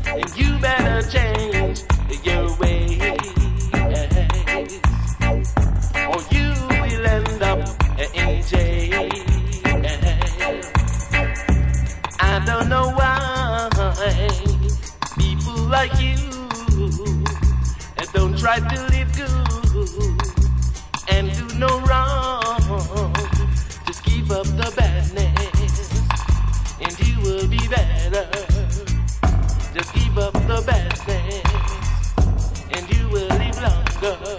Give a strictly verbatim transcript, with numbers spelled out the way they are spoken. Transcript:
and you better change your ways, or you will end up in jail. I don't know why people like you don't try to live good and do no wrong. Just keep up the badness and you will be better. Just keep up the badness and you will live longer.